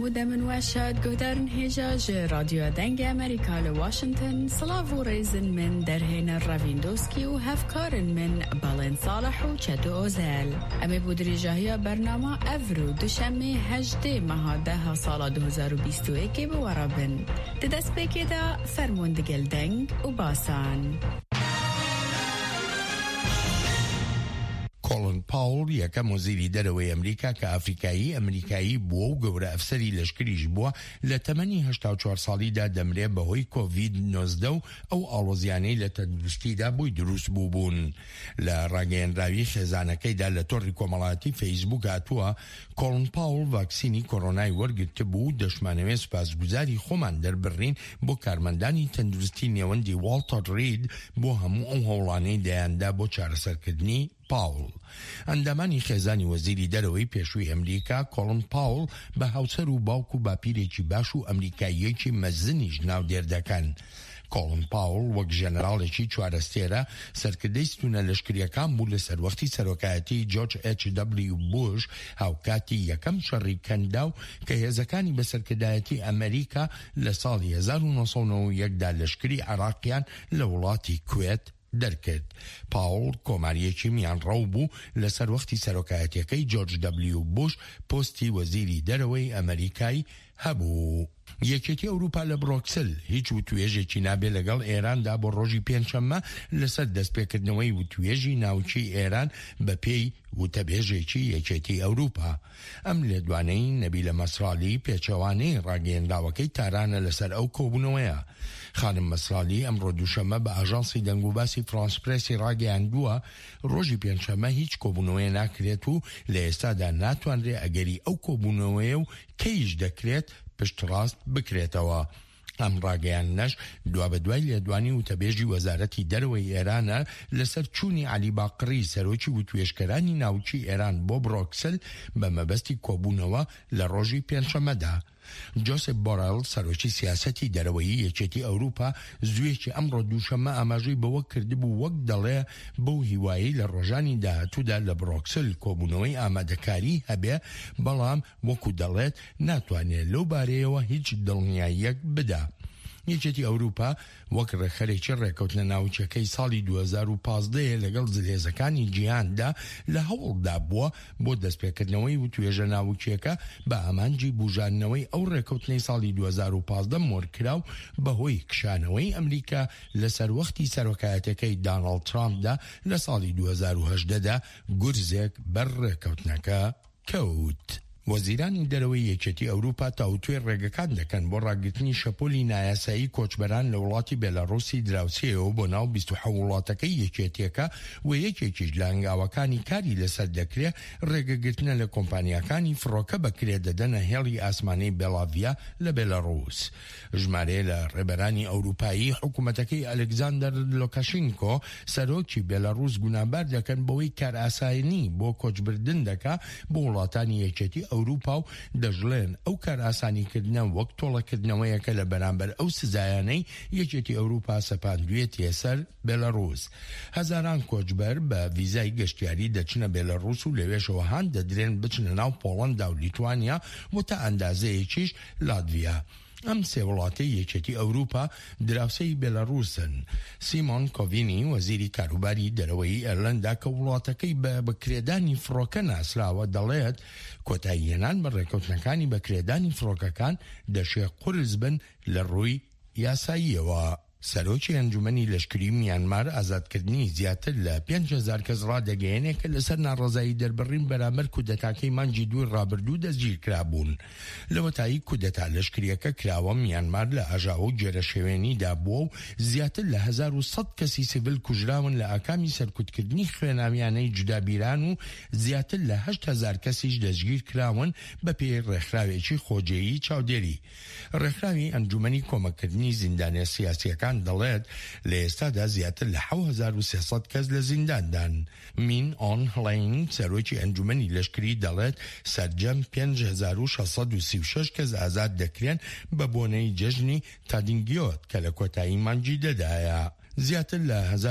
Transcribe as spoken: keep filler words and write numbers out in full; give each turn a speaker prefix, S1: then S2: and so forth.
S1: محمود من واشاد قدرن هجاج راديو دنگ أمريكا لواشنطن صلافو ريزن من درهن الرافيندوسكي وهفكارن من بالين صالح وشادو أوزيل أمي بودري جاهية برنامه أفرو دوشمي هجده مهاده سال دو هزار و بیست و یک بورابن تدست بكي دا فرمون دقل دنگ وباسان
S2: کۆڵن پاوڵ یەکەم وەزیری دەرەوەی ئەمریکا کە ئافریکایی ئەمریکایی بووە و گەورە ئەفسەری لەشکریش بووە لە تەمەنی هەشتا و چوار ساڵیدا دەمرێ بەهۆی کۆڤید نۆزدە و ئەو ئاڵۆزیانەی لە تەندروستیدا بووی دروست بوو بوون. لە ڕاگەیەنراوی خێزانەکەیدا لە تۆڕی کۆمەڵایەتی فەیسبوک هاتووە کۆڵن پاوڵ ڤاکسینی کۆڕۆنای وەرگرتە بوو دەشمانەوێ سوپاسگوزاری خۆمان دەربڕین بۆ کارمەندانی تەندروستی نێوەندی واڵتەر ڕید بۆ هەموو ئەو هەوڵانەی دەیاندا بۆ چارەسەرکردنی پاوڵ. ئەندامانی خێزانی وەزیری دەرەوەی پێشووی ئەمریکا کۆڵن پاوڵ بە هاوسەر و باوک و باپیرێکی باش و ئەمریکاییەکی مەزنیش ناو دێردەکەن. کۆڵن پاوڵ وەک ژەنەراڵێکی چوارەستێرە سەرکردەی ستونە لەشکریەکان بوو لە سەروەختی سەرۆکایەتی جۆرج ئەچ دەبلیو بوش هاوکاتی یەکەم شەڕی کەندا و کە هێزەکانی بەسەرکردایەتی ئەمریکا لە ساڵی هەزار و نۆ سەد و نۆ و یەکدا لەشکری عێراقیان لە وڵاتی کوێت دەرکرد. پاوڵ کۆماریەکی میان ڕەو بوو لە سەروەختی سەرۆکایەتیەکەی جۆرج دەبلیو بوش پۆستی وەزیری دەرەوەی ئەمریکای هەبوو. یەکێتی ئەوروپا لە بڕۆکسل هیچ وتوێژێکی نابێ لەگەڵ ئێراندا بۆ ڕۆژی پێنجشەممە لەسەر دەستپێکردنەوەی وتوێژی ناوچی ئێران بە پێی وتەبێژێکی یەکێتی ئەوروپا. ئەم لێدوانەی نەبیلە مەسرالی پێچەوانەی ڕاگەیەندراوەکەی تارانە لەسەر ئەو کۆبوونەوەیە. خانم مەسرالی ئەمڕۆ دووشەممە بە ئاژانسی دەنگ و باسی فرانس پرێسی ڕاگەیاندووە ڕۆژی پێنجشەممە هیچ کۆبوونەوەیە ناکرێت و لە ئێستادا ناتوانرێ ئەگەری ئەو کۆبوونەوەیە و کەیش دەکرێت پشت ڕاست بکرێتەوە. ئەم ڕاگەیاندنەش دوا بە دوای لێدوانی وتەبێژی وەزارەتی دەرەوەی ئێرانە لەسەر چوونی عەلی باقری سەرۆکی وتوێژکەرانی ناوچی ئێران بۆ بڕۆکسل بە مەبەستی کۆبوونەوە لە ڕۆژی پێنجشەممەدا. جۆسێف بۆڕێل سەرۆکی سیاسەتی دەرەوەیی یەکێتی ئەوروپا زوێکی ئەمڕۆ دووشەممە ئاماژەی بەوە کردبوو وەک دەڵێ بەو هیوایی لە ڕۆژانی داهاتوودا لە بڕۆکسل کۆبوونەوەی ئامادەکاری هەبێ بەڵام وەکو دەڵێت ناتوانێت لەو بارەیەوە هیچ دڵنیاییەک بدا. یەکێتی ئەوروپا وەک ڕێکخەرێکی ڕێکەوتنە ناوچەکەی ساڵی دوو هەزار و پانزدە لەگەڵ جلێزەکانی جیهاندا لە هەوڵدا بووە بۆ دەستپێکردنەوەی وتوێژە ناوچیەکە بە ئامانجی بوژانەوەی ئەو ڕێکەوتنەی ساڵی دوو هەزار و پانزدە مۆرکراو بەهۆی کشانەوەی ئەمریکا لە سەروەختی سەرۆکایەتەکەی داناڵد ترامپدا لە ساڵی دوو هەزار و هەژدەدا گورزێک بەر ڕێکەوتنەکە کەوت. وەزیرانی دەرەوەی یەکێتی ئەوروپا تاوتوێ ڕێگەکان دەکەن بۆ ڕاگرتنی شەپۆلی نایاسایی کۆچبەران لە وڵاتی بێلاڕۆسی دراوسێەوە بۆ ناو بیست و حەوت وڵاتەکەی یەکێتیەکە و یەکێکیش لە هەنگاوەکانی کاری لەسەر دەکرێت ڕێگەگرتنە لە کۆمپانیەکانی فڕۆکە بەکرێ دەدەنە هێڵی ئاسمانەی بێلاڤیا لە بێلاڕۆس. ژمارە لە ڕێبەرانی ئەوروپایی حکوومەتەکەی ئەلێکزاندەر لۆکاشینکۆ سەرۆکی بێلاڕۆس گونابار دەکەن بەوەی کار ئاسایانی بۆ کۆچبردن دەکا بۆ وڵاتانی یەکێتی ئەوروپا و دەژڵێن ئەو کار ئاسانیکردنە وەک تۆڵەکردنەوەیەکە لە بەرامبەر ئەو سزایانەی یەکێتی ئەوروپا سەپاندوێتیە سەر بێلاڕۆس. هەزاران کۆچبەر بە ڤیزای گەشتیاری دەچنە بێلاڕۆس و لەوێشەوە هەان دەدرێن بچنە ناو پۆڵەندا و لیتوانیا بۆ تا ئەندازەیەکیش لاتڤیا. ئەم سێ وڵاتی یەکێتی ئەوروپا دراوسەی بێلاڕوسن. سیمۆن کۆڤینی وەزیری کاروباری دەرەوەی ئێرلەندا کە وڵاتەکەی بە بەکرێدانی فڕۆکە ناسراوە دەڵێت کۆتاییهێنان بە ڕێکەوتنەکانی بەکرێدانی فڕۆکەکان دەشێ قورس بن لە ڕووی یاساییەوە. سەرۆکی ئەنجومەنی لەشکری میانمار ئازادکردنی زیاتر لە پێنج هەزار کەس ڕادەگەیەنێ کە لەسەر ناڕەزایی دەربڕین بەرامبەر کودەتاکەی مانگی دووی ڕابردوو دەستگیر کرابوون. لەوەتایی کودەتا لەشکریەکە کراوە میانمار لە ئاژاوە و جێرە شێوێنیدا بووە و زیاتر لە هەزار و سەد کەسی سیڤیل کوژراون لە ئاکامی سەرکوتکردنی خوێناویانەی جودابیران و زیاتر لە هەشت هەزار کەسیش دەستگیر کراون بە پێی ڕێکخراوێکی خۆجێیی چاودێری. ڕێکخراوی ئەنجومەنی کۆمەکردنی زیندانە سیاسیەکان دەڵێت لە ئێستادا زیاتر لە حەوت هەزار و سێسەد کەس لە زینداندان. مین ئۆن هڵین سەرۆکی ئەنجومەنی لەشکری دەڵێت سەرجەم پێنج هەزار و شەش سەد و سی و شەش کەس ئازاد دەکرێن بە بۆنەی جەژنی تادینگیۆت کە لە کۆتایی مانگی دەدایە. زیاتر لە